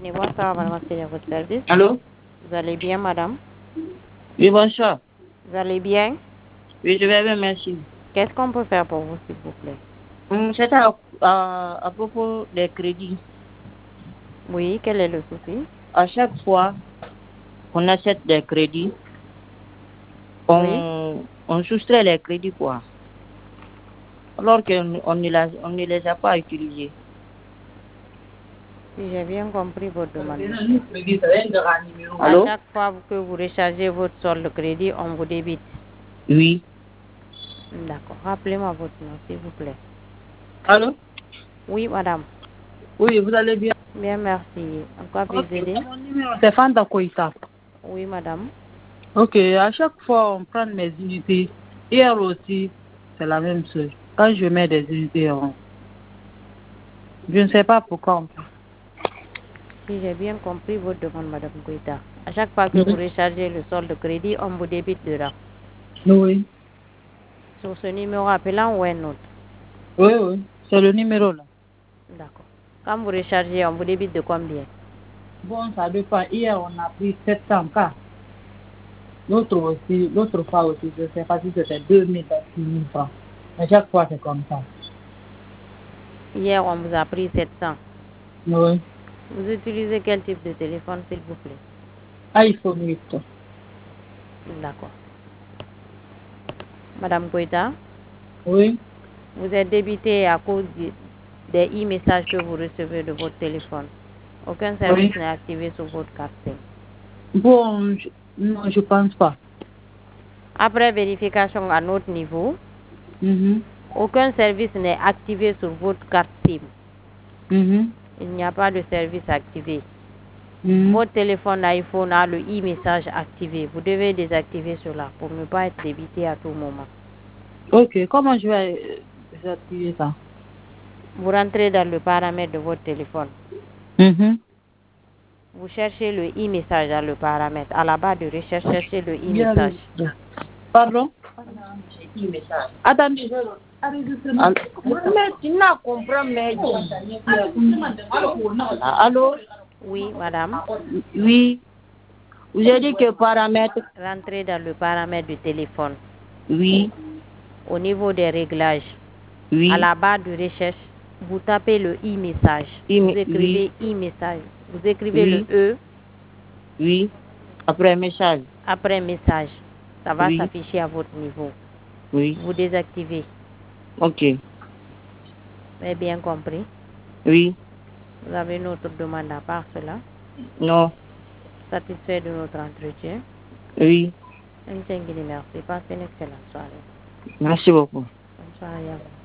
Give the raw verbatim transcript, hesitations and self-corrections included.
Et bonsoir, madame, c'est à votre service. Allô? Vous allez bien, madame? Oui, bonsoir. Vous allez bien? Oui, je vais bien, merci. Qu'est-ce qu'on peut faire pour vous, s'il vous plaît? Hum, C'est à, à, à propos des crédits. Oui, quel est le souci? À chaque fois qu'on achète des crédits, Oui, on, on soustrait les crédits, quoi. Alors qu'on on ne, la- on ne les a pas utilisés. si j'ai bien compris votre demande, monsieur. À Allô? chaque fois que vous rechargez votre solde crédit, on vous débite. Oui. D'accord. Rappelez-moi votre nom, s'il vous plaît. Allô? Oui, madame. Oui, vous allez bien. Bien, merci. En quoi Ok, puis-je aider? mon numéro, c'est Fanta Koïta. Oui, madame. Ok, à chaque fois, on prend mes unités. Hier aussi, c'est la même chose. Quand je mets des unités, on... je ne sais pas pourquoi on fait. Si j'ai bien compris votre demande, madame Goïta. À chaque fois que vous Oui, rechargez le solde crédit, on vous débite dedans. oui, Sur ce numéro appelant ou un autre? oui, oui. C'est le numéro là. D'accord. Quand vous rechargez, on vous débite de combien? Bon, ça dépend. Hier, on a pris sept cents cas. L'autre aussi, l'autre fois aussi, je ne sais pas si c'était deux mille ou six mille francs. À chaque fois, c'est comme ça. Hier, on vous a pris sept cents. Oui. Vous utilisez quel type de téléphone, s'il vous plaît? iPhone huit. D'accord. Madame Goïta, Oui. vous êtes débité à cause du- des e-messages que vous recevez de votre téléphone. Aucun Oui. service n'est activé sur votre carte SIM. Bon, je... non, je pense pas. Après vérification à notre niveau, Mhm. aucun service n'est activé sur votre carte SIM. Mhm. Il n'y a pas de service activé. Mhm. Votre téléphone iPhone a le e-message activé. Vous devez désactiver cela pour ne pas être débité à tout moment. Ok, comment je vais euh, désactiver ça? Vous rentrez dans le paramètre de votre téléphone. Mhm. Vous cherchez le e-message dans le paramètre. À la barre de recherche, cherchez le Bien, e-message. bien. Pardon? Attendez, je... Allô? Mais tu n'as compris, mais... Allô? Oui, madame. Oui. Vous avez dit que paramètres? Rentrez dans le paramètre du téléphone. Oui. Au niveau des réglages, à Oui. la barre de recherche, vous tapez le e-message. Vous Oui. écrivez e-message. Vous écrivez le Oui. E Oui. Après message. après message. Ça va Oui. s'afficher à votre niveau. Oui. Vous désactivez. Ok. Vous avez bien compris? Oui. Vous avez une autre demande à part cela? Non. Satisfait de notre entretien? Oui. Un merci. Passez une excellente soirée. Merci beaucoup. Bonne soirée à vous.